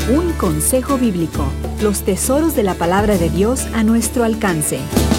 Un consejo bíblico. Los tesoros de la palabra de Dios a nuestro alcance.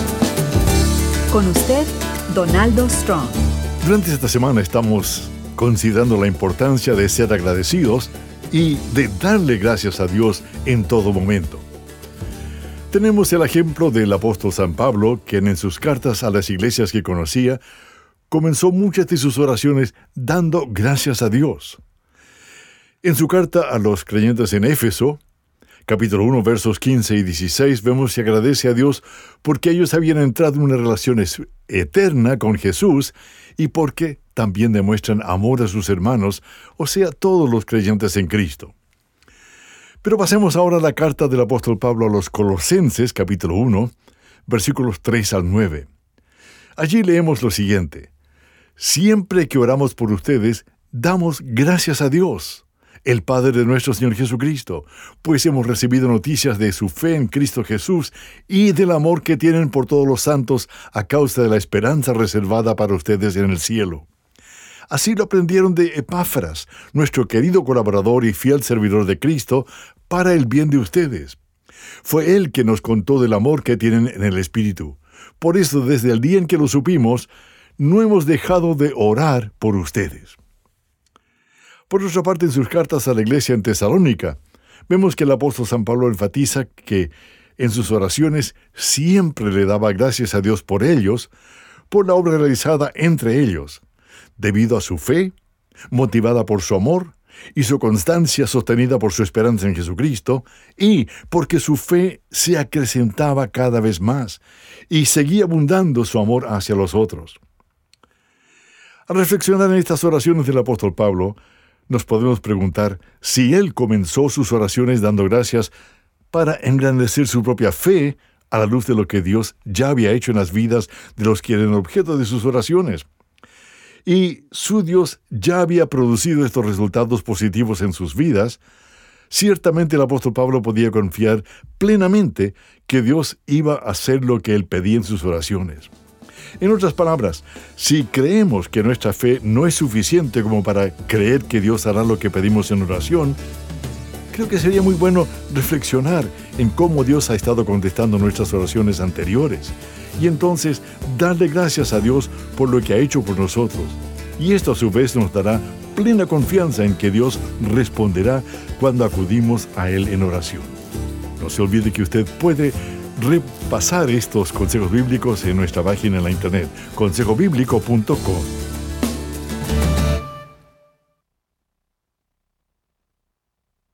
Con usted, Donaldo Strong. Durante esta semana estamos considerando la importancia de ser agradecidos y de darle gracias a Dios en todo momento. Tenemos el ejemplo del apóstol San Pablo, quien en sus cartas a las iglesias que conocía, comenzó muchas de sus oraciones dando gracias a Dios. En su carta a los creyentes en Éfeso, capítulo 1, versos 15 y 16, vemos que agradece a Dios porque ellos habían entrado en una relación eterna con Jesús y porque también demuestran amor a sus hermanos, o sea, todos los creyentes en Cristo. Pero pasemos ahora a la carta del apóstol Pablo a los Colosenses, capítulo 1, versículos 3 al 9. Allí leemos lo siguiente: Siempre que oramos por ustedes, damos gracias a Dios, el Padre de nuestro Señor Jesucristo, pues hemos recibido noticias de su fe en Cristo Jesús y del amor que tienen por todos los santos a causa de la esperanza reservada para ustedes en el cielo. Así lo aprendieron de Epáfras, nuestro querido colaborador y fiel servidor de Cristo, para el bien de ustedes. Fue él quien nos contó del amor que tienen en el Espíritu. Por eso, desde el día en que lo supimos, no hemos dejado de orar por ustedes. Por otra parte, en sus cartas a la iglesia en Tesalónica, vemos que el apóstol San Pablo enfatiza que en sus oraciones siempre le daba gracias a Dios por ellos, por la obra realizada entre ellos, debido a su fe, motivada por su amor, y su constancia sostenida por su esperanza en Jesucristo, y porque su fe se acrecentaba cada vez más, y seguía abundando su amor hacia los otros. Al reflexionar en estas oraciones del apóstol Pablo, nos podemos preguntar si él comenzó sus oraciones dando gracias para engrandecer su propia fe a la luz de lo que Dios ya había hecho en las vidas de los que eran objeto de sus oraciones. Y su Dios ya había producido estos resultados positivos en sus vidas. Ciertamente el apóstol Pablo podía confiar plenamente que Dios iba a hacer lo que él pedía en sus oraciones. En otras palabras, si creemos que nuestra fe no es suficiente como para creer que Dios hará lo que pedimos en oración, creo que sería muy bueno reflexionar en cómo Dios ha estado contestando nuestras oraciones anteriores y entonces darle gracias a Dios por lo que ha hecho por nosotros. Y esto a su vez nos dará plena confianza en que Dios responderá cuando acudimos a Él en oración. No se olvide que usted puede repasar estos consejos bíblicos en nuestra página en la internet, consejobiblico.com.